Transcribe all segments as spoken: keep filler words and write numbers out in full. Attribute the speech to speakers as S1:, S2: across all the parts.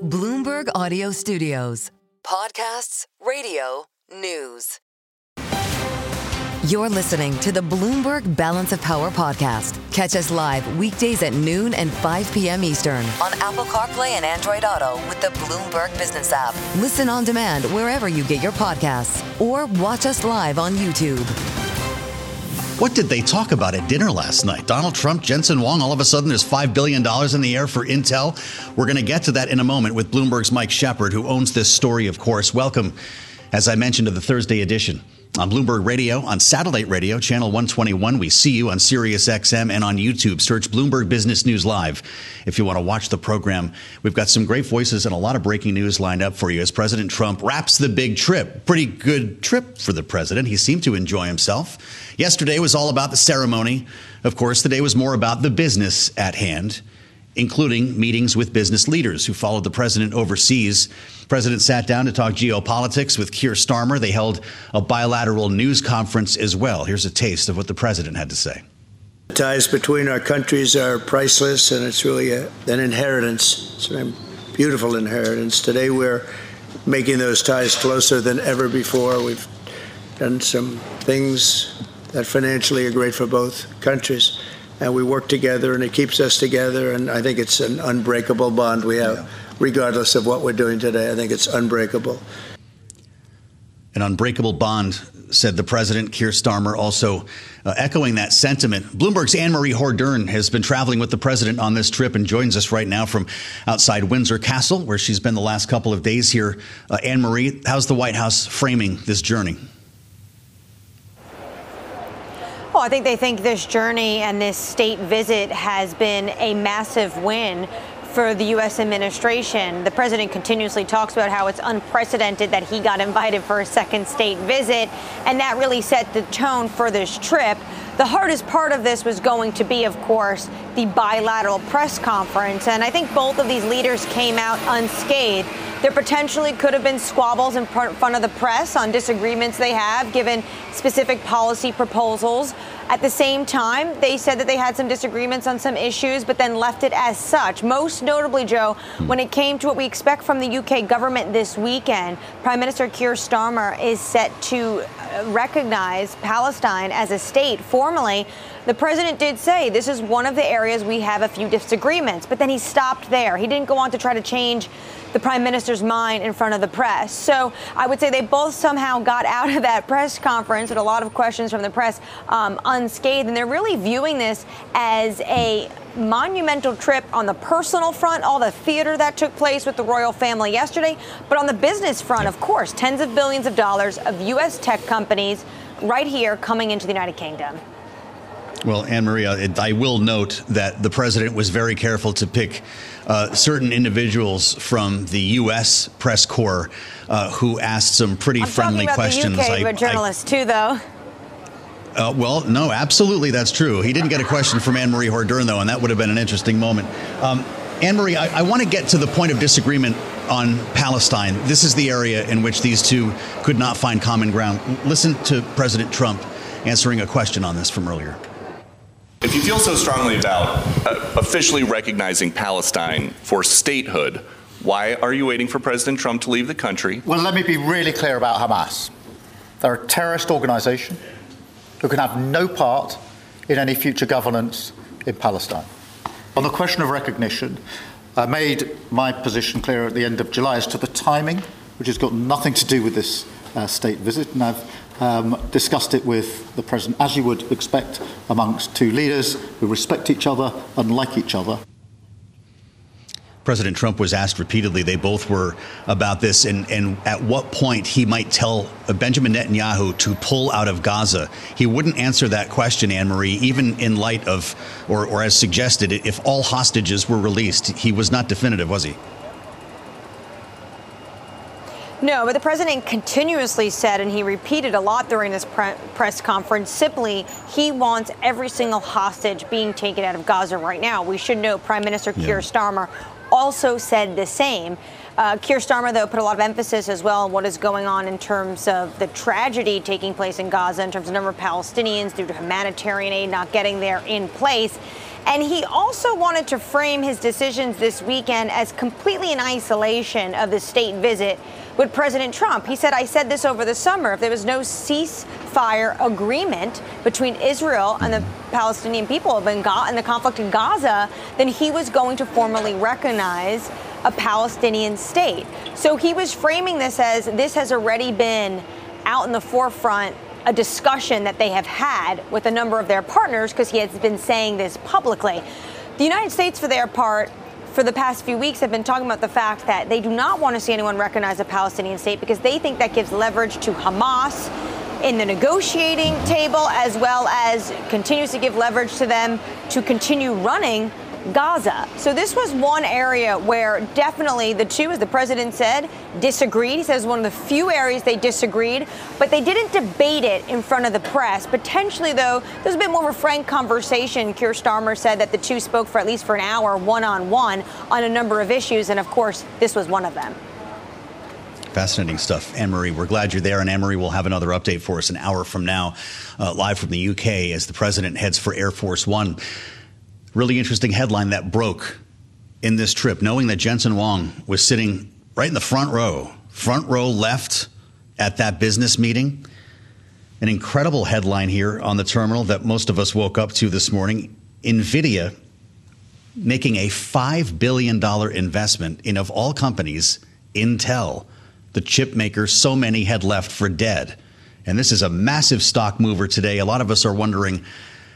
S1: Bloomberg Audio Studios. Podcasts, radio, news. You're listening to the Bloomberg Balance of Power podcast. Catch us live weekdays at noon and five p.m. Eastern on Apple CarPlay and Android Auto with the Bloomberg Business app. Listen on demand wherever you get your podcasts or watch us live on YouTube.
S2: What did they talk about at dinner last night? Donald Trump, Jensen Huang, all of a sudden there's five billion dollars in the air for Intel. We're going to get to that in a moment with Bloomberg's Mike Shepard, who owns this story, of course. Welcome, as I mentioned, to the Thursday edition. On Bloomberg Radio, on satellite radio, channel one twenty-one. We see you on Sirius X M and on YouTube. Search Bloomberg Business News Live if you want to watch the program. We've got some great voices and a lot of breaking news lined up for you as President Trump wraps the big trip. Pretty good trip for the president. He seemed to enjoy himself. Yesterday was all about the ceremony. Of course, today was more about the business at hand, including meetings with business leaders who followed the president overseas. The president sat down to talk geopolitics with Keir Starmer. They held a bilateral news conference as well. Here's a taste of what the president had to say.
S3: The ties between our countries are priceless, and it's really a, an inheritance. It's a beautiful inheritance. Today we're making those ties closer than ever before. We've done some things that financially are great for both countries. And we work together, and it keeps us together. And I think it's an unbreakable bond we have, yeah. Regardless of what we're doing today. I think it's unbreakable.
S2: An unbreakable bond, said the president. Keir Starmer also uh, echoing that sentiment. Bloomberg's Anne-Marie Hordern has been traveling with the president on this trip and joins us right now from outside Windsor Castle, where she's been the last couple of days here. Uh, Anne-Marie, how's the White House framing this journey?
S4: Well, I think they think this journey and this state visit has been a massive win for the U S administration. The president continuously talks about how it's unprecedented that he got invited for a second state visit, and that really set the tone for this trip. The hardest part of this was going to be, of course, the bilateral press conference, and I think both of these leaders came out unscathed. There potentially could have been squabbles in front of the press on disagreements they have, given specific policy proposals. At the same time, they said that they had some disagreements on some issues, but then left it as such. Most notably, Joe, when it came to what we expect from the U K government this weekend, Prime Minister Keir Starmer is set to recognize Palestine as a state formally. The president did say this is one of the areas we have a few disagreements, but then he stopped there. He didn't go on to try to change the prime minister's mind in front of the press. So I would say they both somehow got out of that press conference with a lot of questions from the press um, unscathed. And they're really viewing this as a monumental trip on the personal front, all the theater that took place with the royal family yesterday. But on the business front, of course, tens of billions of dollars of U S tech companies right here coming into the United Kingdom.
S2: Well, Anne-Marie, I will note that the president was very careful to pick uh, certain individuals from the U S press corps uh, who asked some pretty
S4: I'm
S2: friendly
S4: talking
S2: questions.
S4: about the U K I, journalists, I, too, though.
S2: Uh, well, no, absolutely, that's true. He didn't get a question from Anne-Marie Hordern, though, and that would have been an interesting moment. Um, Anne-Marie, I, I want to get to the point of disagreement on Palestine. This is the area in which these two could not find common ground. Listen to President Trump answering a question on this from earlier.
S5: If you feel so strongly about uh, officially recognizing Palestine for statehood, why are you waiting for President Trump to leave the country?
S6: Well, let me be really clear about Hamas. They're a terrorist organization who can have no part in any future governance in Palestine. On the question of recognition, I made my position clear at the end of July as to the timing, which has got nothing to do with this uh, state visit, and I've Um, discussed it with the president, as you would expect amongst two leaders who respect each other and like each other.
S2: President Trump was asked repeatedly, they both were, about this, and, and at what point he might tell Benjamin Netanyahu to pull out of Gaza. He wouldn't answer that question, Anne-Marie, even in light of, or, or as suggested, if all hostages were released. He was not definitive, was he?
S4: No, but the president continuously said, and he repeated a lot during this pre- press conference, simply he wants every single hostage being taken out of Gaza right now. We should know Prime Minister Keir yeah. Starmer also said the same. Uh, Keir Starmer, though, put a lot of emphasis as well on what is going on in terms of the tragedy taking place in Gaza, in terms of the number of Palestinians due to humanitarian aid not getting there in place. And he also wanted to frame his decisions this weekend as completely in isolation of the state visit with President Trump. He said, I said this over the summer, if there was no ceasefire agreement between Israel and the Palestinian people of Bengal and the conflict in Gaza, then he was going to formally recognize a Palestinian state. So he was framing this as this has already been out in the forefront, a discussion that they have had with a number of their partners, because he has been saying this publicly. The United States, for their part, for the past few weeks have been talking about the fact that they do not want to see anyone recognize a Palestinian state because they think that gives leverage to Hamas in the negotiating table, as well as continues to give leverage to them to continue running Gaza. So this was one area where definitely the two, as the president said, disagreed. He says one of the few areas they disagreed, but they didn't debate it in front of the press. Potentially, though, there's a bit more of a frank conversation. Keir Starmer said that the two spoke for at least for an hour, one-on-one, on a number of issues, and of course, this was one of them.
S2: Fascinating stuff. Anne-Marie, we're glad you're there, and Anne-Marie will have another update for us an hour from now, uh, live from the U K as the president heads for Air Force One. Really interesting headline that broke in this trip, knowing that Jensen Huang was sitting right in the front row, front row left at that business meeting. An incredible headline here on the terminal that most of us woke up to this morning. NVIDIA making a five billion dollars investment in, of all companies, Intel, the chip maker so many had left for dead. And this is a massive stock mover today. A lot of us are wondering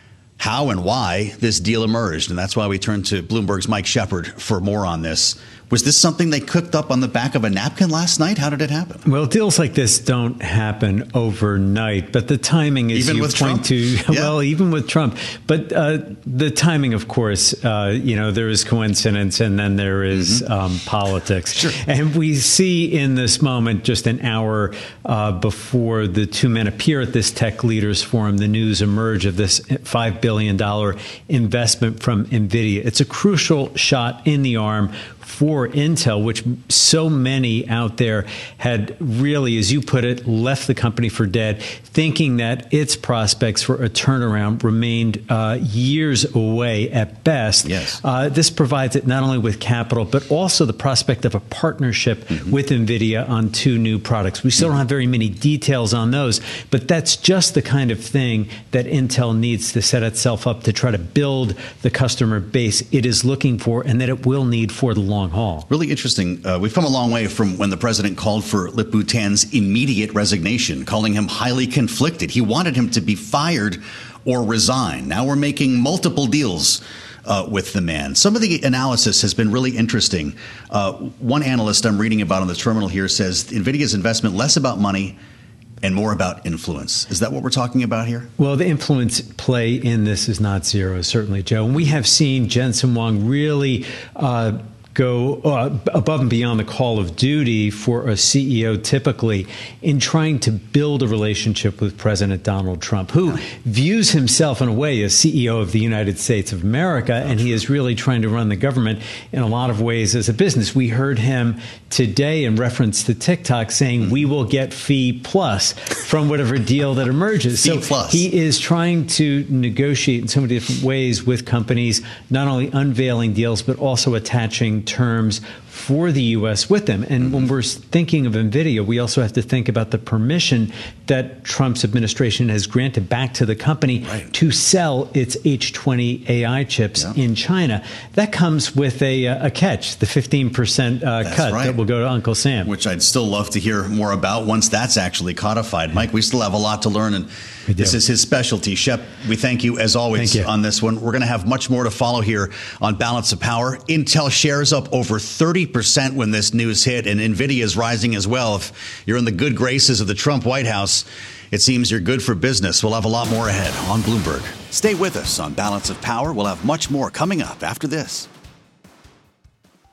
S2: how and why this deal emerged. And that's why we turned to Bloomberg's Mike Shepard for more on this. Was this something they cooked up on the back of a napkin last night? How did it happen?
S7: Well, deals like this don't happen overnight, but the timing is,
S2: even
S7: you
S2: with
S7: point
S2: Trump?
S7: to,
S2: Yeah.
S7: well, even with Trump. But uh, the timing, of course, uh, you know, there is coincidence and then there is mm-hmm. um, politics.
S2: Sure.
S7: And we see in this moment, just an hour uh, before the two men appear at this Tech Leaders Forum, the news emerge of this five billion dollars investment from NVIDIA. It's a crucial shot in the arm for Intel, which so many out there had really, as you put it, left the company for dead, thinking that its prospects for a turnaround remained uh, years away at best.
S2: Yes.
S7: Uh, this provides it not only with capital, but also the prospect of a partnership mm-hmm. with NVIDIA on two new products. We still mm-hmm. don't have very many details on those, but that's just the kind of thing that Intel needs to set itself up to try to build the customer base it is looking for and that it will need for the long haul.
S2: Really interesting. Uh, we've come a long way from when the president called for Lip-Bu-Tan's immediate resignation, calling him highly conflicted. He wanted him to be fired or resign. Now we're making multiple deals uh, with the man. Some of the analysis has been really interesting. Uh, one analyst I'm reading about on the terminal here says NVIDIA's investment less about money and more about influence. Is that what we're talking about here?
S7: Well, the influence play in this is not zero, certainly, Joe. And we have seen Jensen Huang really uh, go uh, above and beyond the call of duty for a C E O typically in trying to build a relationship with President Donald Trump, who yeah. views himself in a way as C E O of the United States of America, and he is really trying to run the government in a lot of ways as a business. We heard him today in reference to TikTok saying mm-hmm. we will get fee plus from whatever deal that emerges.
S2: Fee
S7: so
S2: plus.
S7: He is trying to negotiate in so many different ways with companies, not only unveiling deals, but also attaching terms for the U S with them. And mm-hmm. when we're thinking of NVIDIA, we also have to think about the permission that Trump's administration has granted back to the company right. to sell its H twenty A I chips yeah. in China. That comes with a, a catch, the fifteen percent uh, cut right. that will go to Uncle Sam.
S2: Which I'd still love to hear more about once that's actually codified. Mike, we still have a lot to learn, and this is his specialty. Shep, we thank you as always
S7: you.
S2: on this one. We're going to have much more to follow here on Balance of Power. Intel shares up over thirty percent when this news hit, and NVIDIA is rising as well. If you're in the good graces of the Trump White House, it seems you're good for business. We'll have a lot more ahead on Bloomberg. Stay with us on Balance of Power. We'll have much more coming up after this.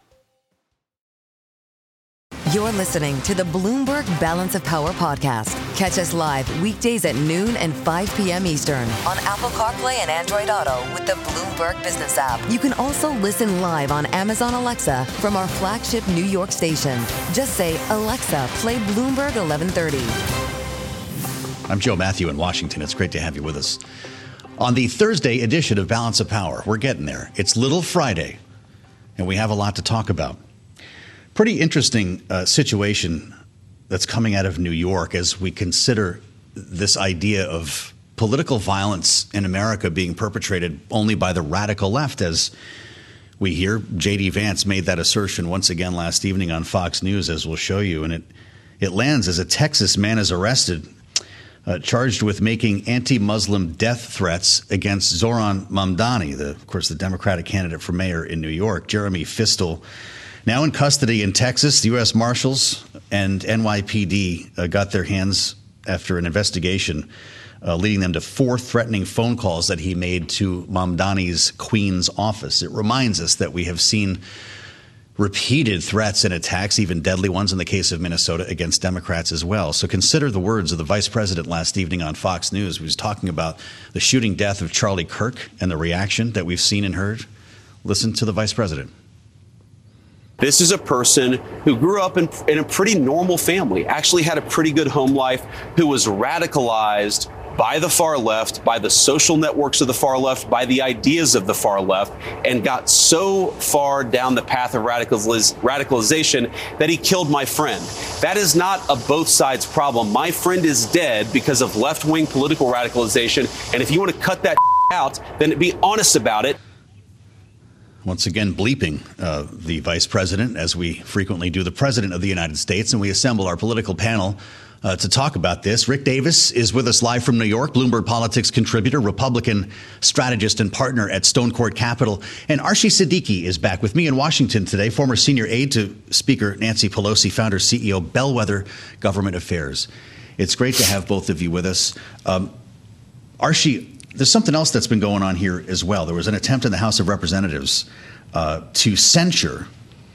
S1: You're listening to the Bloomberg Balance of Power podcast. Catch us live weekdays at noon and five p.m. Eastern on Apple CarPlay and Android Auto with the Bloomberg Business app. You can also listen live on Amazon Alexa from our flagship New York station. Just say, Alexa, play Bloomberg eleven thirty.
S2: I'm Joe Matthew in Washington. It's great to have you with us. On the Thursday edition of Balance of Power, we're getting there. It's Little Friday, and we have a lot to talk about. Pretty interesting uh, situation that's coming out of New York as we consider this idea of political violence in America being perpetrated only by the radical left. As we hear, J D. Vance made that assertion once again last evening on Fox News, as we'll show you. And it, it lands as a Texas man is arrested, uh, charged with making anti-Muslim death threats against Zohran Mamdani, the, of course, the Democratic candidate for mayor in New York. Jeremy Fistel, now in custody in Texas. The U S Marshals and N Y P D uh, got their hands after an investigation uh, leading them to four threatening phone calls that he made to Mamdani's Queens office. It reminds us that we have seen repeated threats and attacks, even deadly ones in the case of Minnesota, against Democrats as well. So consider the words of the vice president last evening on Fox News. He was talking about the shooting death of Charlie Kirk and the reaction that we've seen and heard. Listen to the vice president.
S8: This is a person who grew up in, in a pretty normal family, actually had a pretty good home life, who was radicalized by the far left, by the social networks of the far left, by the ideas of the far left, and got so far down the path of radicaliz- radicalization that he killed my friend. That is not a both sides problem. My friend is dead because of left-wing political radicalization, and if you want to cut that out, then be honest about it.
S2: Once again, bleeping uh, the vice president, as we frequently do the president of the United States, and we assemble our political panel uh, to talk about this. Rick Davis is with us live from New York, Bloomberg Politics contributor, Republican strategist and partner at Stone Court Capital. And Arshie Siddiqui is back with me in Washington today, former senior aide to Speaker Nancy Pelosi, founder, C E O, Bellwether Government Affairs. It's great to have both of you with us. Um, Arshie, there's something else that's been going on here as well. There was an attempt in the House of Representatives uh, to censure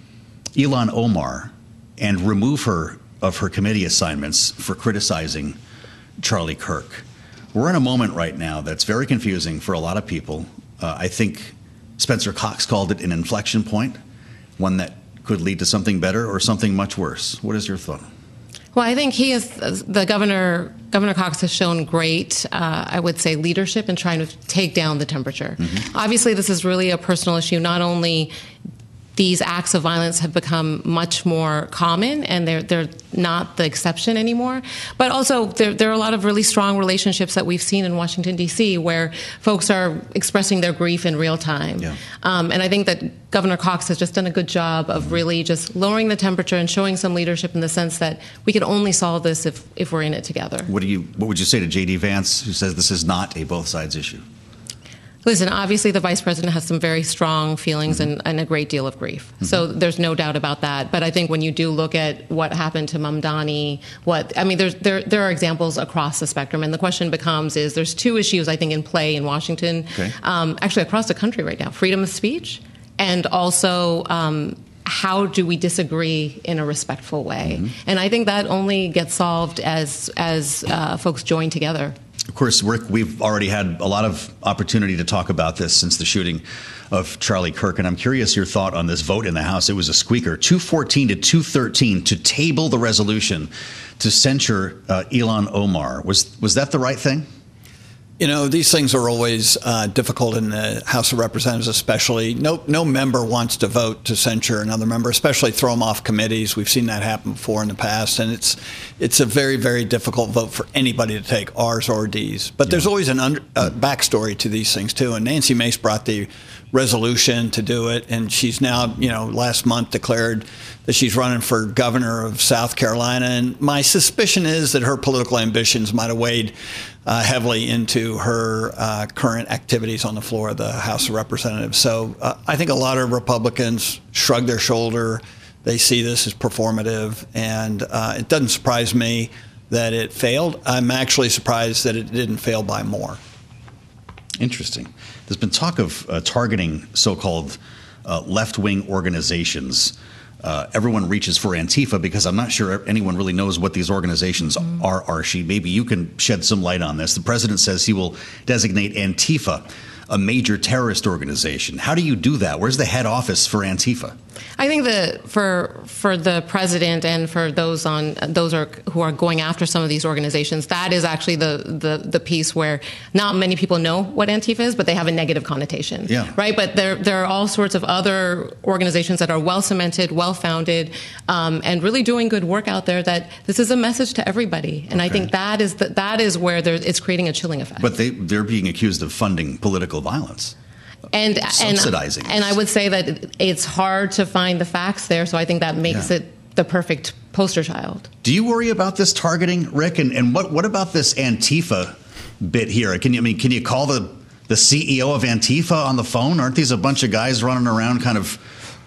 S2: Ilhan Omar and remove her of her committee assignments for criticizing Charlie Kirk. We're in a moment right now that's very confusing for a lot of people. Uh, I think Spencer Cox called it an inflection point, one that could lead to something better or something much worse. What is your thought?
S9: Well, I think he is, the governor, Governor Cox has shown great, uh, I would say, leadership in trying to take down the temperature. Mm-hmm. Obviously, this is really a personal issue. Not only these acts of violence have become much more common, and they're they're not the exception anymore. But also, there, there are a lot of really strong relationships that we've seen in Washington, D C, where folks are expressing their grief in real time. Yeah. Um, and I think that Governor Cox has just done a good job of really just lowering the temperature and showing some leadership in the sense that we can only solve this if, if we're in it together. What
S2: do you What would you say to J D. Vance, who says this is not a both sides issue?
S9: Listen, obviously the vice president has some very strong feelings and, and a great deal of grief. Mm-hmm. So there's no doubt about that. But I think when you do look at what happened to Mamdani, what I mean, there's, there there are examples across the spectrum. And the question becomes is there's two issues, I think, in play in Washington, okay. um, actually across the country right now, freedom of speech and also um, how do we disagree in a respectful way? Mm-hmm. And I think that only gets solved as, as uh, folks join together.
S2: Of course, Rick, we've already had a lot of opportunity to talk about this since the shooting of Charlie Kirk, and I'm curious your thought on this vote in the House. It was a squeaker, two fourteen to two thirteen, to table the resolution to censure uh, Ilhan Omar. Was was that the right thing?
S10: You know, these things are always uh, difficult in the House of Representatives, especially. No no member wants to vote to censure another member, especially throw them off committees. We've seen that happen before in the past, and it's it's a very, very difficult vote for anybody to take, R's or D's. But yeah. there's always an under, uh, backstory to these things, too. And Nancy Mace brought the resolution to do it, and she's now, you know, last month declared that she's running for governor of South Carolina. And my suspicion is that her political ambitions might have weighed uh, heavily into her uh, current activities on the floor of the House of Representatives. So uh, I think a lot of Republicans shrug their shoulder. They see this as performative, and uh, it doesn't surprise me that it failed. I'm actually surprised that it didn't fail by more.
S2: Interesting. There's been talk of uh, targeting so-called uh, left-wing organizations uh, everyone reaches for Antifa because I'm not sure anyone really knows what these organizations mm-hmm. are, Archie. Maybe you can shed some light on this. The president says he will designate Antifa a major terrorist organization. How do you do that? Where's the head office for Antifa?
S9: I think that for for the president and for those on those are who are going after some of these organizations, that is actually the the the piece where not many people know what Antifa is, but they have a negative connotation.
S2: Yeah.
S9: Right. But there there are all sorts of other organizations that are well cemented, well founded, um, and really doing good work out there. That this is a message to everybody, and okay. I think that is the, that is where there, it's creating a chilling effect.
S2: But they they're being accused of funding political violence.
S9: And,
S2: subsidizing
S9: and, and I would say that it's hard to find the facts there, so I think that makes yeah. it the perfect poster child.
S2: Do you worry about this targeting, Rick? And, and what, what about this Antifa bit here? Can you I mean can you call the the C E O of Antifa on the phone? Aren't these a bunch of guys running around kind of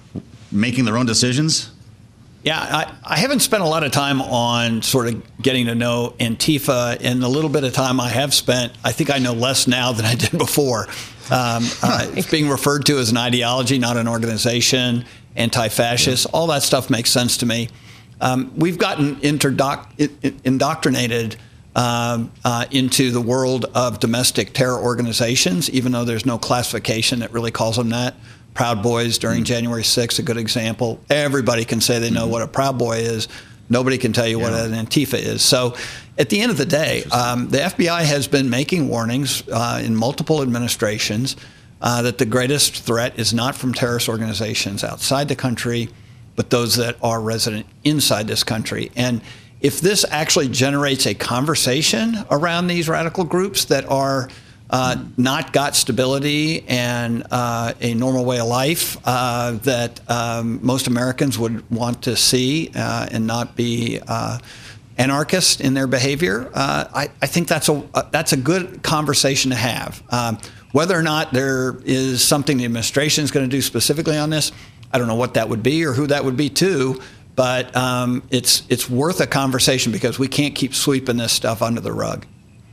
S2: making their own decisions?
S10: Yeah, I, I haven't spent a lot of time on sort of getting to know Antifa. In the little bit of time I have spent, I think I know less now than I did before. Um, uh, it's being referred to as an ideology, not an organization, anti-fascist. All that stuff makes sense to me. Um, we've gotten interdoc- indoctrinated um, uh, into the world of domestic terror organizations, even though there's no classification that really calls them that. Proud Boys during mm-hmm. January sixth, a good example. Everybody can say they know mm-hmm. what a Proud Boy is. Nobody can tell you yeah. what an Antifa is. So at the end of the day, um, the F B I has been making warnings uh, in multiple administrations uh, that the greatest threat is not from terrorist organizations outside the country, but those that are resident inside this country. And if this actually generates a conversation around these radical groups that are Uh, not got stability and uh, a normal way of life uh, that um, most Americans would want to see uh, and not be uh, anarchist in their behavior, uh, I, I think that's a uh, that's a good conversation to have. Um, whether or not there is something the administration is going to do specifically on this, I don't know what that would be or who that would be too. But um, it's it's worth a conversation because we can't keep sweeping this stuff under the rug.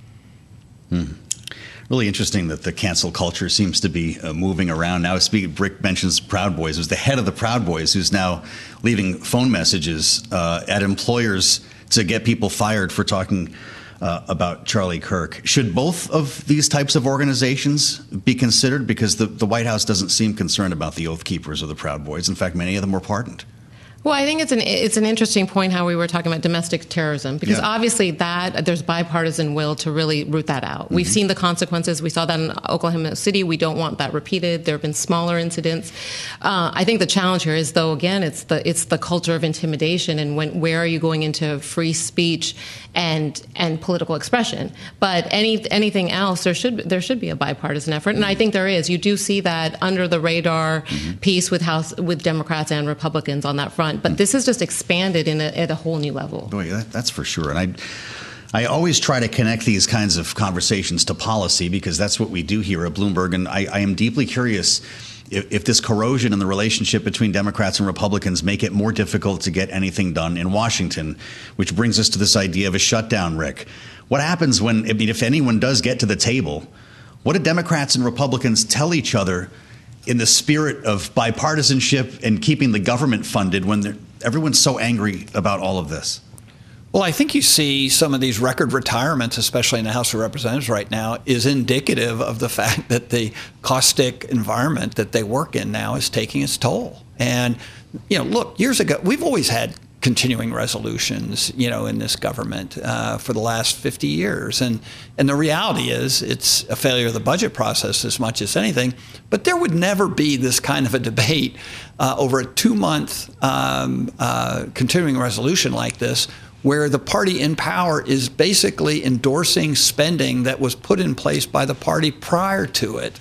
S2: Hmm. Really interesting that the cancel culture seems to be uh, moving around now. Speaking, Rick mentions Proud Boys. It was the head of the Proud Boys who's now leaving phone messages uh, at employers to get people fired for talking uh, about Charlie Kirk. Should both of these types of organizations be considered? Because the, the White House doesn't seem concerned about the Oath Keepers or the Proud Boys. In fact, many of them were pardoned.
S9: Well, I think it's an it's an interesting point how we were talking about domestic terrorism, because yeah. obviously that there's bipartisan will to really root that out. Mm-hmm. We've seen the consequences. We saw that in Oklahoma City. We don't want that repeated. There have been smaller incidents. Uh, I think the challenge here is, though, again, it's the it's the culture of intimidation, and when where are you going into free speech and and political expression? But any anything else, there should there should be a bipartisan effort, and I think there is. You do see that under the radar mm-hmm. piece with House with Democrats and Republicans on that front. But this has just expanded in a, at a whole new level.
S2: Boy, that, that's for sure. And I, I always try to connect these kinds of conversations to policy because that's what we do here at Bloomberg. And I, I am deeply curious if, if this corrosion in the relationship between Democrats and Republicans make it more difficult to get anything done in Washington, which brings us to this idea of a shutdown, Rick. What happens when, I mean, if anyone does get to the table, what do Democrats and Republicans tell each other in the spirit of bipartisanship and keeping the government funded when everyone's so angry about all of this?
S10: Well, I think you see some of these record retirements, especially in the House of Representatives right now, is indicative of the fact that the caustic environment that they work in now is taking its toll. And, you know, look, years ago, we've always had continuing resolutions, you know, in this government uh, for the last fifty years. And and the reality is it's a failure of the budget process as much as anything. But there would never be this kind of a debate uh, over a two-month um, uh, continuing resolution like this, where the party in power is basically endorsing spending that was put in place by the party prior to it.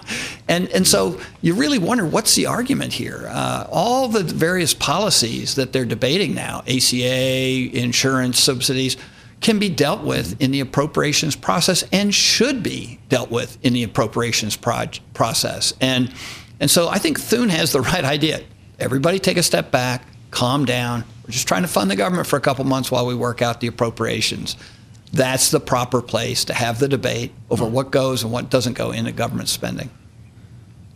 S10: and and so you really wonder, what's the argument here? Uh, all the various policies that they're debating now, A C A, insurance subsidies, can be dealt with in the appropriations process and should be dealt with in the appropriations pro- process. And, and so I think Thune has the right idea. Everybody take a step back, calm down. We're just trying to fund the government for a couple months while we work out the appropriations. That's the proper place to have the debate over what goes and what doesn't go into government spending.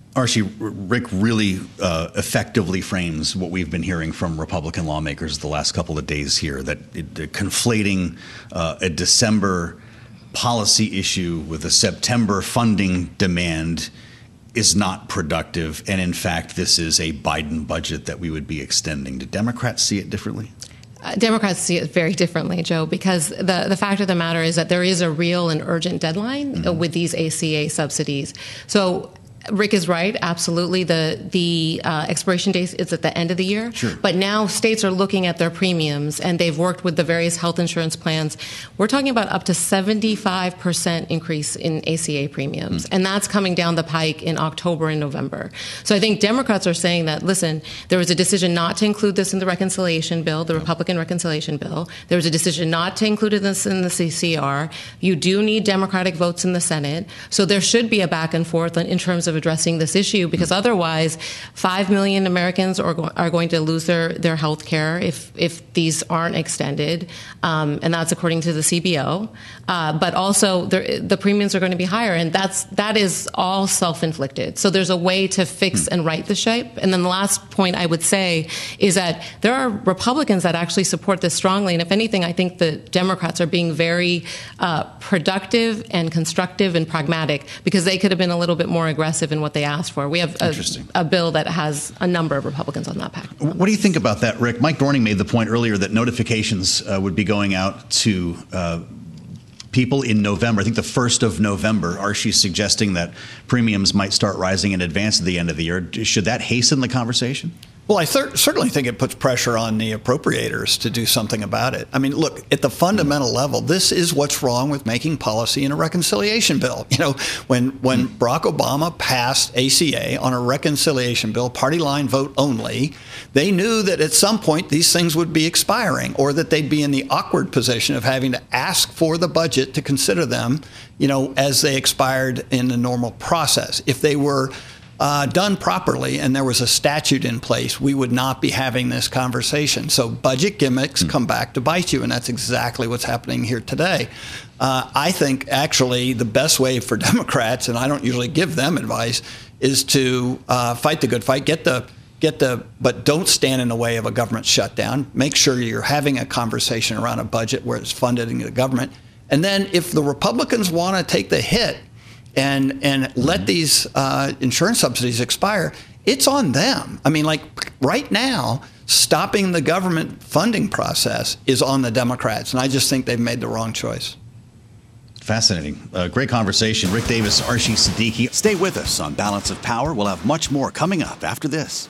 S2: Archie, Rick really uh, effectively frames what we've been hearing from Republican lawmakers the last couple of days here, that it, they're conflating uh, a December policy issue with a September funding demand is not productive. And in fact, this is a Biden budget that we would be extending. Do Democrats see it differently?
S9: Uh, Democrats see it very differently, Joe, because the, the fact of the matter is that there is a real and urgent deadline mm-hmm. uh, with these A C A subsidies. So Rick is right. Absolutely. The the uh, expiration date is at the end of the year.
S2: Sure.
S9: But now states are looking at their premiums, and they've worked with the various health insurance plans. We're talking about up to seventy-five percent increase in A C A premiums. Mm. And that's coming down the pike in October and November. So I think Democrats are saying that, listen, there was a decision not to include this in the reconciliation bill, the Republican reconciliation bill. There was a decision not to include this in the C C R. You do need Democratic votes in the Senate. So there should be a back and forth in terms of addressing this issue, because otherwise five million Americans are, go- are going to lose their, their health care if, if these aren't extended. Um, and that's according to the C B O. Uh, but also the, the premiums are going to be higher. And that's, that is all self-inflicted. So there's a way to fix and right the ship. And then the last point I would say is that there are Republicans that actually support this strongly. And if anything, I think the Democrats are being very uh, productive and constructive and pragmatic, because they could have been a little bit more aggressive in what they asked for. We have a, a bill that has a number of Republicans on that pack.
S2: What do you think about that, Rick? Mike Dorning made the point earlier that notifications uh, would be going out to uh, people in November. I think the first of November. Archie's suggesting that premiums might start rising in advance of the end of the year. Should that hasten the conversation?
S10: Well, I th- certainly think it puts pressure on the appropriators to do something about it. I mean, look, at the fundamental level, this is what's wrong with making policy in a reconciliation bill. You know, when when mm. Barack Obama passed A C A on a reconciliation bill, party line vote only, they knew that at some point these things would be expiring, or that they'd be in the awkward position of having to ask for the budget to consider them, you know, as they expired in the normal process. If they were Uh, done properly and there was a statute in place, we would not be having this conversation. So budget gimmicks mm. come back to bite you, and that's exactly what's happening here today. Uh, I think actually the best way for Democrats, and I don't usually give them advice, is to uh, fight the good fight, get the get the, but don't stand in the way of a government shutdown. Make sure you're having a conversation around a budget where it's funded in the government. And then if the Republicans want to take the hit and and let these uh, insurance subsidies expire, it's on them. I mean, like right now, stopping the government funding process is on the Democrats, and I just think they've made the wrong choice.
S2: Fascinating. Uh, great conversation. Rick Davis, Archie Siddiqui.
S11: Stay with us on Balance of Power. We'll have much more coming up after this.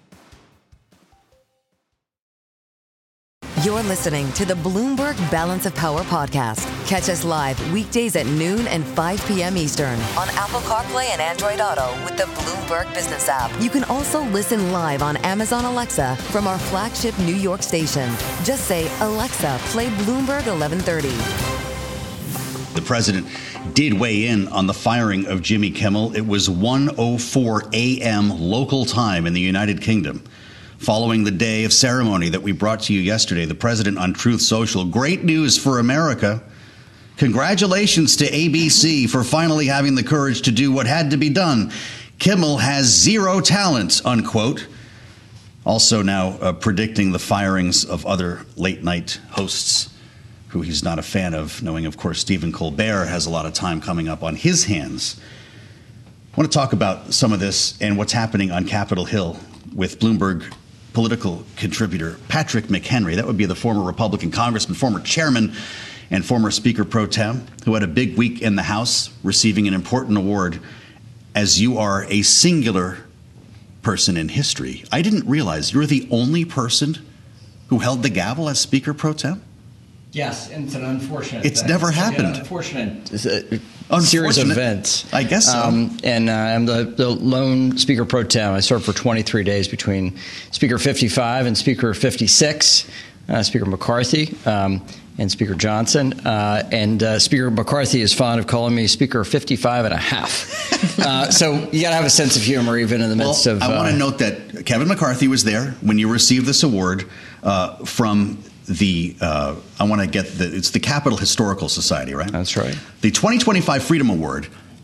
S1: You're listening to the Bloomberg Balance of Power podcast. Catch us live weekdays at noon and five p.m. Eastern on Apple CarPlay and Android Auto with the Bloomberg Business app. You can also listen live on Amazon Alexa from our flagship New York station. Just say, Alexa, play Bloomberg eleven thirty.
S2: The president did weigh in on the firing of Jimmy Kimmel. It was one oh four a.m. local time in the United Kingdom. Following the day of ceremony that we brought to you yesterday, the president on Truth Social, great news for America. Congratulations to A B C for finally having the courage to do what had to be done. Kimmel has zero talent, unquote. Also now uh, predicting the firings of other late night hosts who he's not a fan of, knowing, of course, Stephen Colbert has a lot of time coming up on his hands. I want to talk about some of this and what's happening on Capitol Hill with Bloomberg political contributor Patrick McHenry. That would be the former Republican congressman, former chairman, and former Speaker Pro Tem, who had a big week in the House, receiving an important award, as you are a singular person in history. I didn't realize you're the only person who held the gavel as Speaker Pro Tem?
S12: Yes, and it's an unfortunate
S2: It's
S12: thing.
S2: never
S12: It's
S2: happened.
S12: An unfortunate,
S2: Unfortunate
S12: series of events.
S2: I guess so.
S12: Um, and uh, I'm the, the lone Speaker Pro Tem. I served for twenty-three days between Speaker fifty-five and Speaker fifty-six, uh, Speaker McCarthy um, and Speaker Johnson. Uh, and uh, Speaker McCarthy is fond of calling me Speaker fifty-five and a half. uh, so you got to have a sense of humor even in the midst
S2: well,
S12: of...
S2: I want to
S12: uh,
S2: note that Kevin McCarthy was there when you received this award uh, from... The uh, I want to get the it's the Capitol Historical Society, right?
S12: That's right.
S2: The twenty twenty-five Freedom Award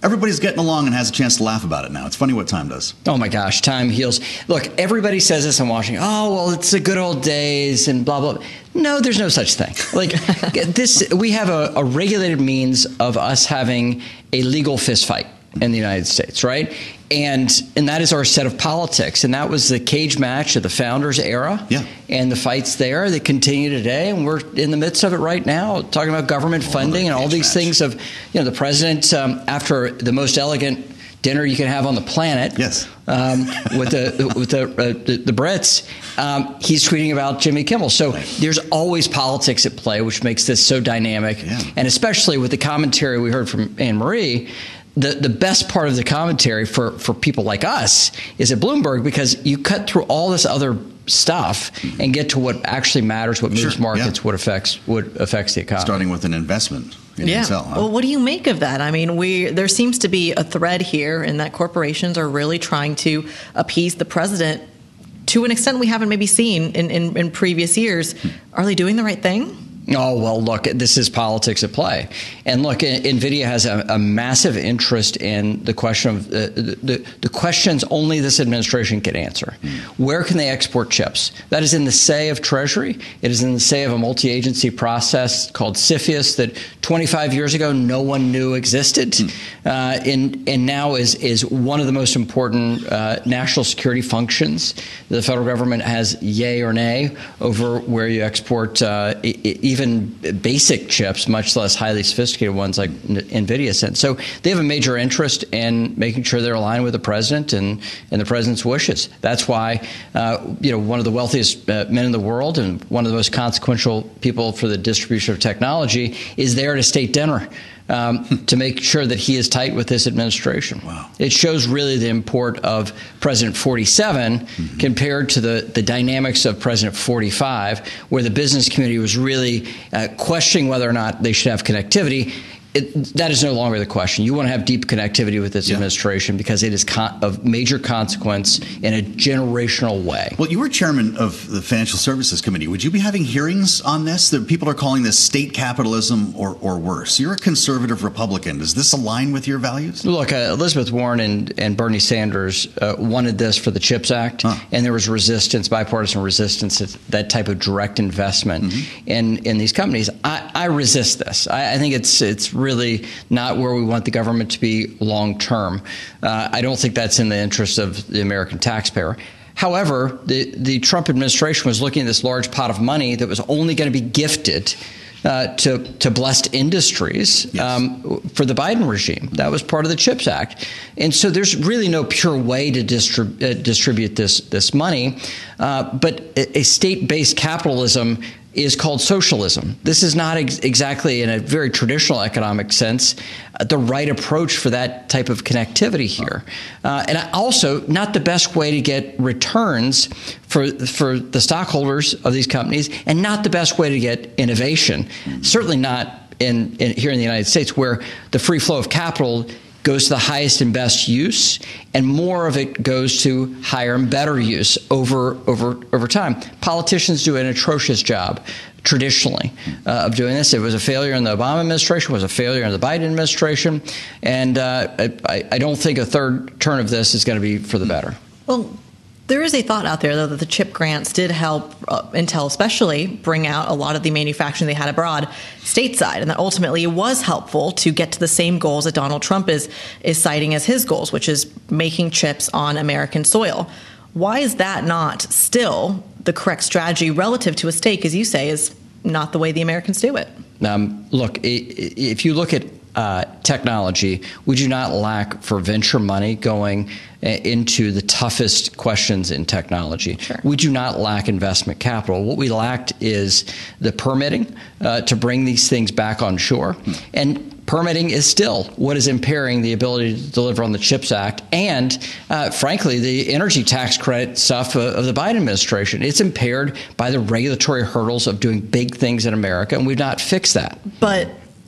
S2: Everybody's getting along and has a chance to laugh about it now. It's funny what time does.
S12: Oh my gosh, time heals. Look, everybody says this in Washington. Oh, well, it's the good old days and blah, blah, blah. No, there's no such thing. Like this, we have a, a regulated means of us having a legal fist fight in the United States, right? And and that is our set of politics. And that was the cage match of the founders era. Yeah. And the fights there, they continue today. And we're in the midst of it right now, talking about government funding and all these things of, you know, the president, um, after the most elegant dinner you can have on the planet. Yes. Um, with the with the, uh, the the Brits, um, he's tweeting about Jimmy Kimmel. So there's always politics at play, which makes this so dynamic. Yeah. And especially with the commentary we heard from Anne Marie, the the best part of the commentary for for people like us is at Bloomberg, because you cut through all this other stuff and get to what actually matters, what moves
S2: Sure,
S12: markets,
S2: yeah.
S12: what affects what affects the economy.
S2: Starting with an investment. In
S13: Yeah.
S2: Intel, huh?
S13: Well, what do you make of that? I mean, we there seems to be a thread here in that corporations are really trying to appease the president to an extent we haven't maybe seen in, in, in previous years. Are they doing the right thing?
S12: Oh, well, look, this is politics at play. And look, NVIDIA has a, a massive interest in the question of uh, the, the, the questions only this administration can answer. Mm. Where can they export chips? That is in the say of Treasury. It is in the say of a multi-agency process called CFIUS that twenty-five years ago no one knew existed. Mm. Uh, and, and now is, is one of the most important uh, national security functions. The federal government has yay or nay over where you export uh, it, even basic chips, much less highly sophisticated ones like NVIDIA sent. So they have a major interest in making sure they're aligned with the president and, and the president's wishes. That's why, uh, you know, one of the wealthiest uh, men in the world and one of the most consequential people for the distribution of technology is there at a state dinner. Um, to make sure that he is tight with this administration. Wow. It shows really the import of President forty-seven mm-hmm. compared to the, the dynamics of President forty-five, where the business community was really uh, questioning whether or not they should have connectivity. It, that is no longer the question. You want to have deep connectivity with this yeah. administration because it is con- of major consequence in a generational way.
S2: Well, you were chairman of the Financial Services Committee. Would you be having hearings on this? That people are calling this state capitalism or, or worse. You're a conservative Republican. Does this align with your values?
S12: Look, uh, Elizabeth Warren and, and Bernie Sanders uh, wanted this for the CHIPS Act, huh. and there was resistance, bipartisan resistance to that type of direct investment mm-hmm. in, in these companies. I, I resist this. I, I think it's it's really not where we want the government to be long term. Uh, I don't think that's in the interest of the American taxpayer. However, the, the Trump administration was looking at this large pot of money that was only going to be gifted uh, to, to blessed industries yes. um, for the Biden regime. That was part of the CHIPS Act. And so there's really no pure way to distrib- uh, distribute this, this money. Uh, but a, a state-based capitalism is called socialism. This is not ex- exactly, in a very traditional economic sense, uh, the right approach for that type of connectivity here. Uh, and also not the best way to get returns for for the stockholders of these companies, and not the best way to get innovation. Certainly not in, in here in the United States, where the free flow of capital goes to the highest and best use, and more of it goes to higher and better use over over over time. Politicians do an atrocious job traditionally uh, of doing this. It was a failure in the Obama administration, was a failure in the Biden administration, and uh, I, I don't think a third turn of this is going to be for the better.
S13: Well, there is a thought out there, though, that the CHIP grants did help uh, Intel especially bring out a lot of the manufacturing they had abroad stateside, and that ultimately it was helpful to get to the same goals that Donald Trump is is citing as his goals, which is making chips on American soil. Why is that not still the correct strategy relative to a state, as you say, is not the way the Americans do it?
S12: Um, look, if you look at uh, technology, we do not lack for venture money going into the toughest questions in technology. Sure. We do not lack investment capital. What we lacked is the permitting uh, to bring these things back on shore. Hmm. And permitting is still what is impairing the ability to deliver on the CHIPS Act and, uh, frankly, the energy tax credit stuff of the Biden administration. It's impaired by the regulatory hurdles of doing big things in America, and we've not fixed that.
S13: But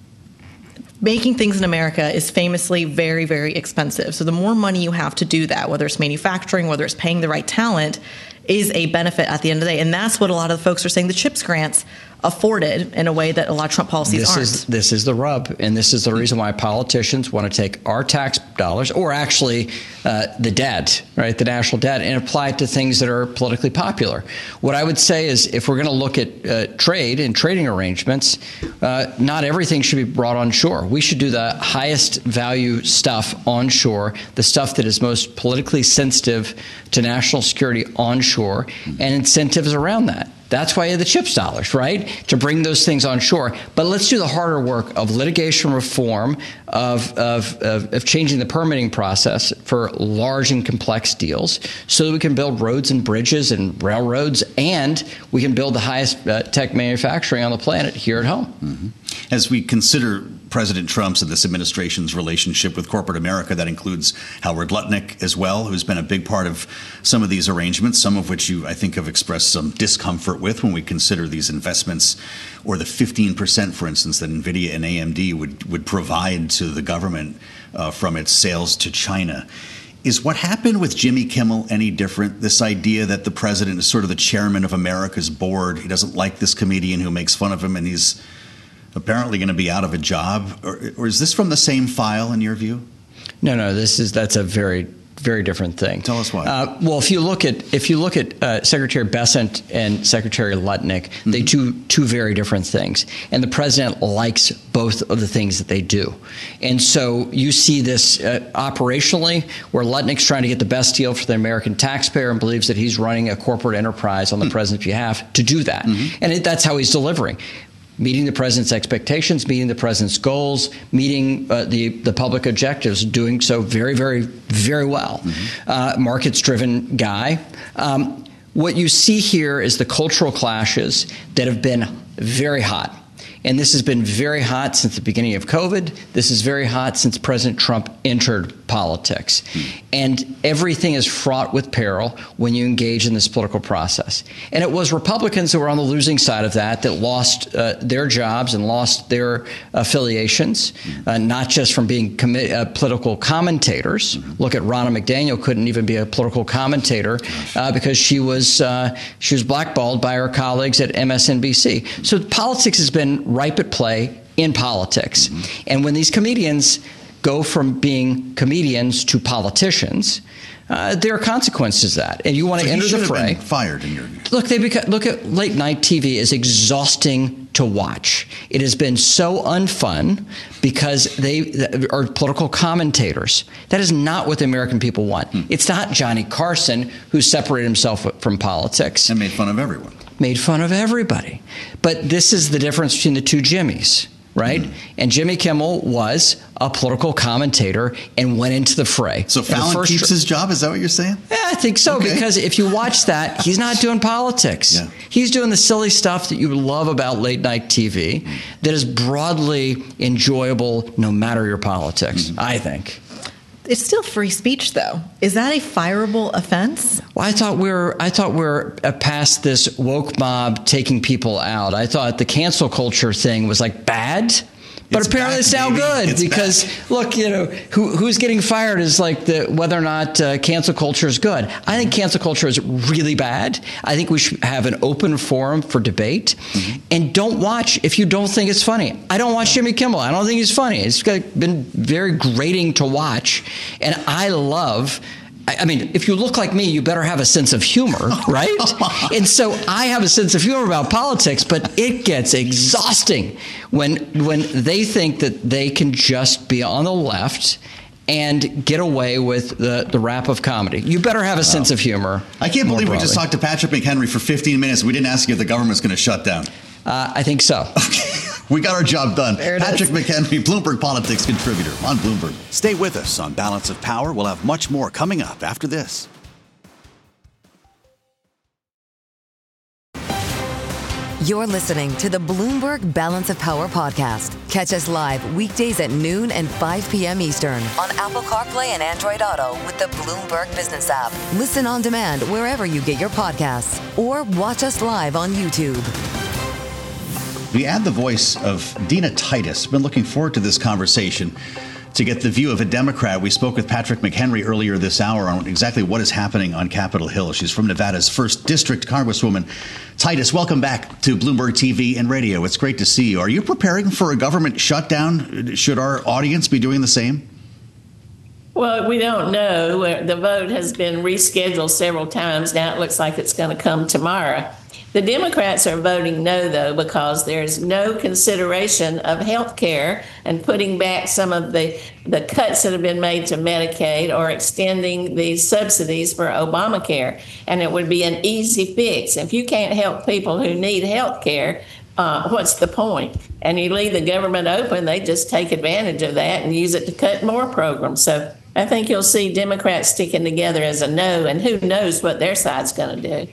S13: making things in America is famously very, very expensive. So the more money you have to do that, whether it's manufacturing, whether it's paying the right talent, is a benefit at the end of the day. And that's what a lot of the folks are saying. The CHIPS grants afforded in a way that a lot of Trump policies
S12: this
S13: aren't.
S12: Is, this is the rub, and this is the reason why politicians want to take our tax dollars, or actually uh, the debt, right, the national debt, and apply it to things that are politically popular. What I would say is, if we're going to look at uh, trade and trading arrangements, uh, not everything should be brought onshore. We should do the highest value stuff onshore, the stuff that is most politically sensitive to national security onshore, and incentives around that. That's why you have the CHIPS dollars, right, to bring those things onshore. But let's do the harder work of litigation reform, of, of, of, of changing the permitting process for large and complex deals so that we can build roads and bridges and railroads, and we can build the highest uh, tech manufacturing on the planet here at home.
S2: Mm-hmm. As we consider President Trump's and this administration's relationship with corporate America, that includes Howard Lutnick as well, who's been a big part of some of these arrangements, some of which you, I think, have expressed some discomfort with when we consider these investments, or the fifteen percent, for instance, that NVIDIA and A M D would, would provide to the government uh, from its sales to China. Is what happened with Jimmy Kimmel any different? This idea that the president is sort of the chairman of America's board. He doesn't like this comedian who makes fun of him, and he's apparently going to be out of a job, or, or is this from the same file in your view?
S12: No, no, this is that's a very, very different thing.
S2: Tell us why.
S12: Uh, well, if you look at if you look at uh, Secretary Bessent and Secretary Lutnick, mm-hmm. they do two very different things, and the president likes both of the things that they do. And so you see this uh, operationally, where Lutnick's trying to get the best deal for the American taxpayer and believes that he's running a corporate enterprise on the mm-hmm. president's behalf to do that, mm-hmm. and it, that's how he's delivering. Meeting the president's expectations, meeting the president's goals, meeting uh, the, the public objectives, doing so very, very, very well. Mm-hmm. Uh, markets-driven guy. Um, what you see here is the cultural clashes that have been very hot. And this has been very hot since the beginning of COVID. This is very hot since President Trump entered politics. Mm. And everything is fraught with peril when you engage in this political process. And it was Republicans who were on the losing side of that that lost uh, their jobs and lost their affiliations, mm. uh, not just from being commi- uh, political commentators. Mm-hmm. Look at Ronna McDaniel, couldn't even be a political commentator uh, because she was uh, she was blackballed by her colleagues at M S N B C. So politics has been ripe at play in politics. Mm-hmm. And when these comedians go from being comedians to politicians, uh, there are consequences to that. And you want
S2: so
S12: to enter the fray.
S2: Been fired in your view.
S12: Look, they beca- look at late night T V is exhausting to watch. It has been so unfun because they are political commentators. That is not what the American people want. Hmm. It's not Johnny Carson, who separated himself from politics
S2: and made fun of everyone.
S12: Made fun of everybody. But this is the difference between the two Jimmys, right? Mm. And Jimmy Kimmel was a political commentator and went into the fray.
S2: So Fallon keeps tr- his job? Is that what you're saying?
S12: Yeah, I think so, okay. Because if you watch that, he's not doing politics. Yeah. He's doing the silly stuff that you love about late night T V mm. that is broadly enjoyable no matter your politics, mm. I think.
S13: It's still free speech, though. Is that a fireable offense?
S12: Well, I thought we were. I thought we we're past this woke mob taking people out. I thought the cancel culture thing was like bad. But
S2: it's
S12: apparently
S2: back,
S12: it's now
S2: baby.
S12: good
S2: It's
S12: because,
S2: back.
S12: look, you know, who, who's getting fired is like the whether or not uh, cancel culture is good. I think cancel culture is really bad. I think we should have an open forum for debate. Mm-hmm. And don't watch if you don't think it's funny. I don't watch Jimmy Kimmel. I don't think he's funny. It's been very grating to watch. And I love... I mean, if you look like me, you better have a sense of humor, right? And so I have a sense of humor about politics, but it gets exhausting when when they think that they can just be on the left and get away with the, the rap of comedy. You better have a wow. sense of humor.
S2: I can't believe broadly. we just talked to Patrick McHenry for fifteen minutes. We didn't ask you if the government's going to shut down.
S12: Uh, I think so.
S2: Okay. We got our job done. Patrick
S13: is.
S2: McHenry, Bloomberg Politics contributor on Bloomberg.
S11: Stay with us on Balance of Power. We'll have much more coming up after this.
S1: You're listening to the Bloomberg Balance of Power podcast. Catch us live weekdays at noon and five p.m. Eastern on Apple CarPlay and Android Auto with the Bloomberg Business app. Listen on demand wherever you get your podcasts or watch us live on YouTube.
S2: We add the voice of Dina Titus. Been looking forward to this conversation. to get the view of a Democrat. We spoke with Patrick McHenry earlier this hour on exactly what is happening on Capitol Hill. She's from Nevada's first District Congresswoman. Titus, welcome back to Bloomberg T V and radio. It's great to see you. Are you preparing for a government shutdown? Should our audience be doing the same?
S14: Well, we don't know. The vote has been rescheduled several times. Now it looks like it's going to come tomorrow. The Democrats are voting no, though, because there's no consideration of health care and putting back some of the, the cuts that have been made to Medicaid or extending the subsidies for Obamacare. And it would be an easy fix. If you can't help people who need health care, uh, what's the point? And you leave the government open, they just take advantage of that and use it to cut more programs. So I think you'll see Democrats sticking together as a no, and who knows what their side's going to do.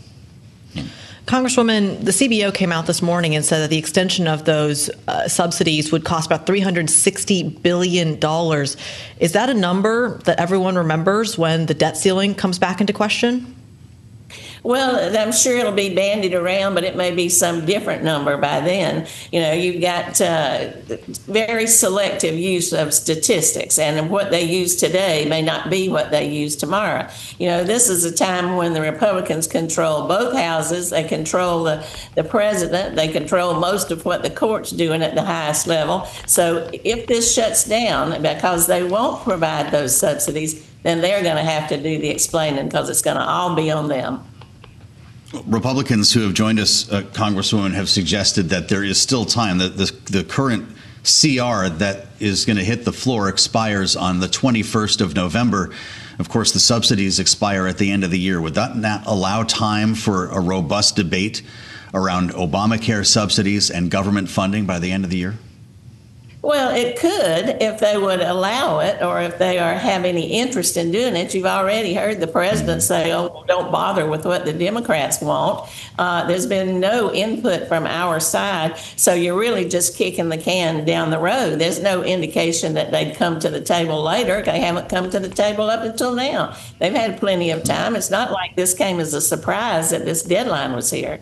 S13: Congresswoman, the C B O came out this morning and said that the extension of those uh, subsidies would cost about three hundred sixty billion dollars. Is that a number that everyone remembers when the debt ceiling comes back into question?
S14: Well, I'm sure it'll be bandied around, but it may be some different number by then. You know, you've got uh, very selective use of statistics, and what they use today may not be what they use tomorrow. You know, this is a time when the Republicans control both houses. They control the, the president. They control most of what the court's doing at the highest level. So if this shuts down because they won't provide those subsidies, then they're going to have to do the explaining because it's going to all be on them.
S2: Republicans who have joined us, uh, Congresswoman, have suggested that there is still time. That the, the current C R that is going to hit the floor expires on the twenty-first of November. Of course, the subsidies expire at the end of the year. Would that not allow time for a robust debate around Obamacare subsidies and government funding by the end of the year?
S14: Well, it could if they would allow it, or if they are have any interest in doing it. You've already heard the president say, oh, don't bother with what the Democrats want. Uh, there's been no input from our side, so you're really just kicking the can down the road. There's no indication that they'd come to the table later. They haven't come to the table up until now. They've had plenty of time. It's not like this came as a surprise that this deadline was here.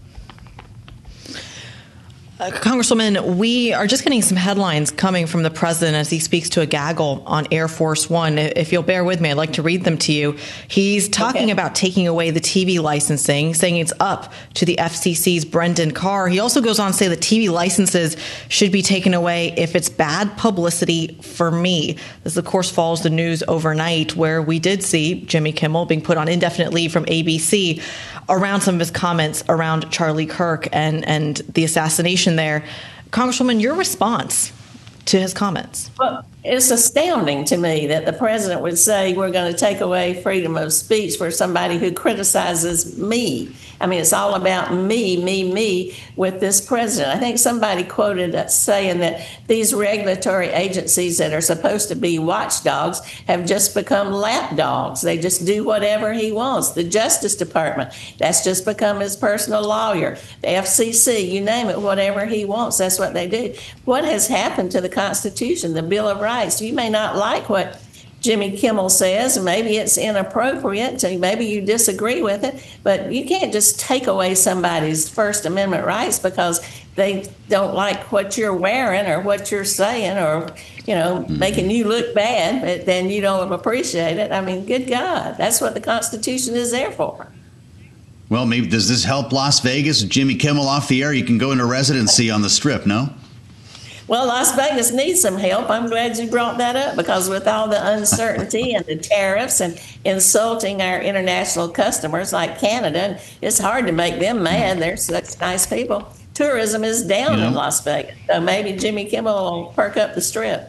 S13: Uh, Congresswoman, we are just getting some headlines coming from the president as he speaks to a gaggle on Air Force One. If you'll bear with me, I'd like to read them to you. He's talking okay. about taking away the T V licensing, saying it's up to the F C C's Brendan Carr. He also goes on to say that T V licenses should be taken away if it's bad publicity for me. This, of course, follows the news overnight where we did see Jimmy Kimmel being put on indefinite leave from A B C around some of his comments around Charlie Kirk and, and the assassination there. Congresswoman, your response to his comments?
S14: Well, it's astounding to me that the president would say we're going to take away freedom of speech for somebody who criticizes me. I mean, it's all about me, me, me with this president. I think somebody quoted us saying that these regulatory agencies that are supposed to be watchdogs have just become lapdogs. They just do whatever he wants. The Justice Department, that's just become his personal lawyer. The F C C, you name it, whatever he wants, that's what they do. What has happened to the Constitution, the Bill of Rights? You may not like what Jimmy Kimmel says, and maybe it's inappropriate, so maybe you disagree with it, but you can't just take away somebody's First Amendment rights because they don't like what you're wearing or what you're saying or, you know, mm-hmm. making you look bad, but then you don't appreciate it. I mean, good God, that's what the Constitution is there for.
S2: Well, maybe does this help Las Vegas? Jimmy Kimmel off the air, you can go into residency on the Strip, no?
S14: Well, Las Vegas needs some help. I'm glad you brought that up because with all the uncertainty and the tariffs and insulting our international customers like Canada, it's hard to make them mad. They're such nice people. Tourism is down yeah. in Las Vegas, so maybe Jimmy Kimmel will perk up the Strip.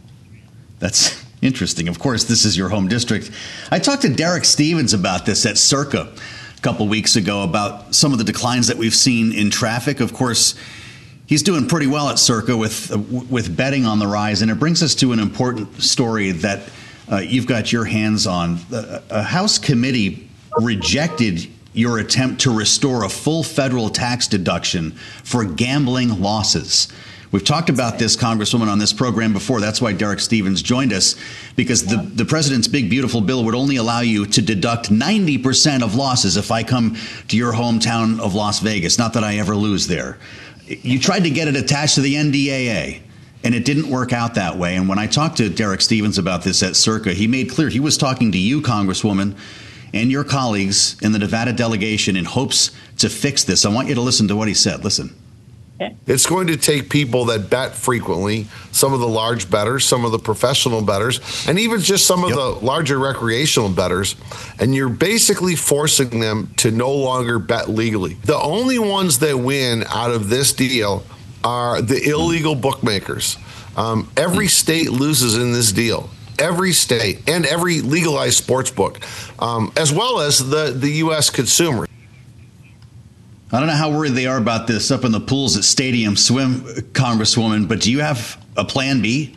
S2: That's interesting. Of course, this is your home district. I talked to Derek Stevens about this at Circa a couple weeks ago about some of the declines that we've seen in traffic. Of course, he's doing pretty well at Circa with uh, with betting on the rise, and it brings us to an important story that uh, you've got your hands on. Uh, a House committee rejected your attempt to restore a full federal tax deduction for gambling losses. We've talked about this, Congresswoman, on this program before. That's why Derek Stevens joined us, because the, the president's big, beautiful bill would only allow you to deduct ninety percent of losses if I come to your hometown of Las Vegas. Not that I ever lose there. You tried to get it attached to the N D A A, And it didn't work out that way. And when I talked to Derek Stevens about this at Circa, he made clear he was talking to you, Congresswoman, and your colleagues in the Nevada delegation in hopes to fix this. I want you to listen to what he said. Listen.
S15: It's going to take people that bet frequently, some of the large bettors, some of the professional bettors, and even just some of yep. the larger recreational bettors, and you're basically forcing them to no longer bet legally. The only ones that win out of this deal are the illegal bookmakers. Um, every state loses in this deal. Every state and every legalized sports book, um, as well as the, the U S consumer.
S2: I don't know how worried they are about this up in the pools at Stadium Swim, Congresswoman, but do you have a plan B?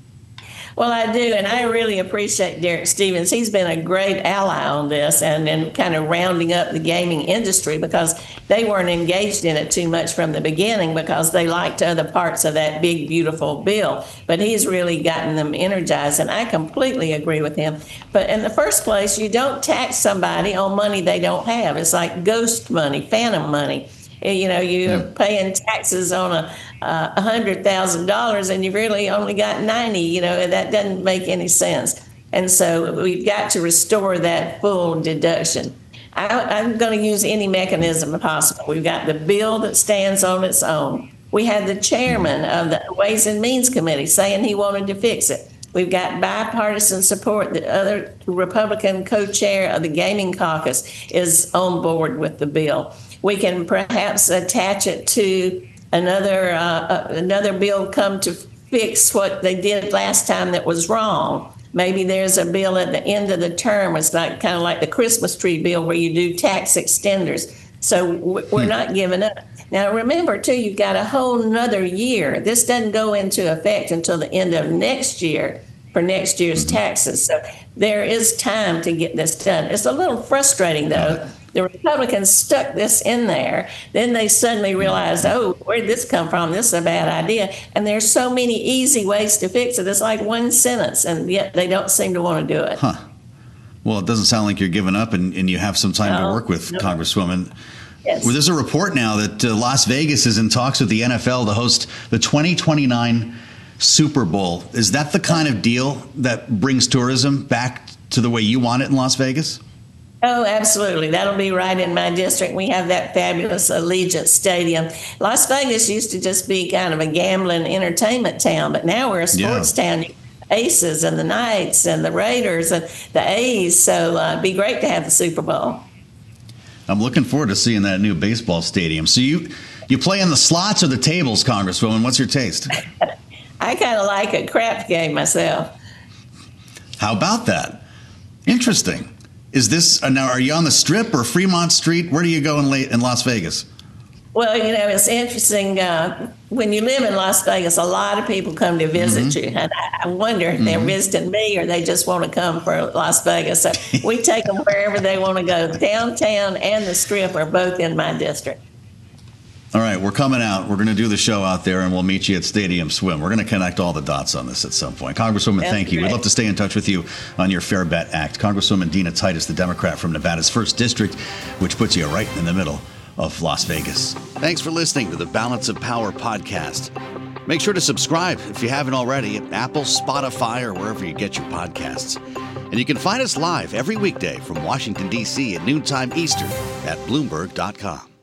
S14: Well, I do, and I really appreciate Derek Stevens. He's been a great ally on this and, and kind of rounding up the gaming industry because they weren't engaged in it too much from the beginning because they liked other parts of that big, beautiful bill. But he's really gotten them energized, and I completely agree with him. But in the first place, you don't tax somebody on money they don't have. It's like ghost money, phantom money. You know, you're yeah. paying taxes on a uh, one hundred thousand dollars and you've really only got ninety, you know, that doesn't make any sense. And so we've got to restore that full deduction. I, I'm going to use any mechanism possible. We've got the bill that stands on its own. We had the chairman of the Ways and Means Committee saying he wanted to fix it. We've got bipartisan support. The other Republican co-chair of the Gaming Caucus is on board with the bill. We can perhaps attach it to another uh, another bill come to fix what they did last time that was wrong. Maybe there's a bill at the end of the term. It's like kind of like the Christmas tree bill where you do tax extenders. So we're not giving up. Now, remember, too, you've got a whole nother year. This doesn't go into effect until the end of next year for next year's taxes. So there is time to get this done. It's a little frustrating, though. The Republicans stuck this in there. Then they suddenly realized, oh, where did this come from? This is a bad idea. And there's so many easy ways to fix it. It's like one sentence, and yet they don't seem to want to do it.
S2: Huh. Well, it doesn't sound like you're giving up, and, and you have some time no, to work with, no. Congresswoman. Yes. Well, there's a report now that uh, Las Vegas is in talks with the N F L to host the twenty twenty-nine Super Bowl. Is that the kind of deal that brings tourism back to the way you want it in Las Vegas?
S14: Oh, absolutely. That'll be right in my district. We have that fabulous Allegiant Stadium. Las Vegas used to just be kind of a gambling entertainment town, but now we're a sports yeah. town. Aces and the Knights and the Raiders and the A's. So uh, it'd be great to have the Super Bowl.
S2: I'm looking forward to seeing that new baseball stadium. So you, you play in the slots or the tables, Congresswoman? What's your taste?
S14: I kind of like a crap game myself.
S2: How about that? Interesting. Is this uh, now? Are you on the Strip or Fremont Street? Where do you go in late in Las Vegas?
S14: Well, you know, it's interesting. Uh, when you live in Las Vegas, a lot of people come to visit mm-hmm. you, and I, I wonder if mm-hmm. they're visiting me or they just want to come for Las Vegas. So we take them wherever they want to go. Downtown and the Strip are both in my district.
S2: All right, we're coming out. We're going to do the show out there, and we'll meet you at Stadium Swim. We're going to connect all the dots on this at some point. Congresswoman, That's thank you. Great. We'd love to stay in touch with you on your Fair Bet Act. Congresswoman Dina Titus, the Democrat from Nevada's first District, which puts you right in the middle of Las Vegas.
S11: Thanks for listening to the Balance of Power podcast. Make sure to subscribe if you haven't already at Apple, Spotify, or wherever you get your podcasts. And you can find us live every weekday from Washington, D C at noontime Eastern at Bloomberg dot com.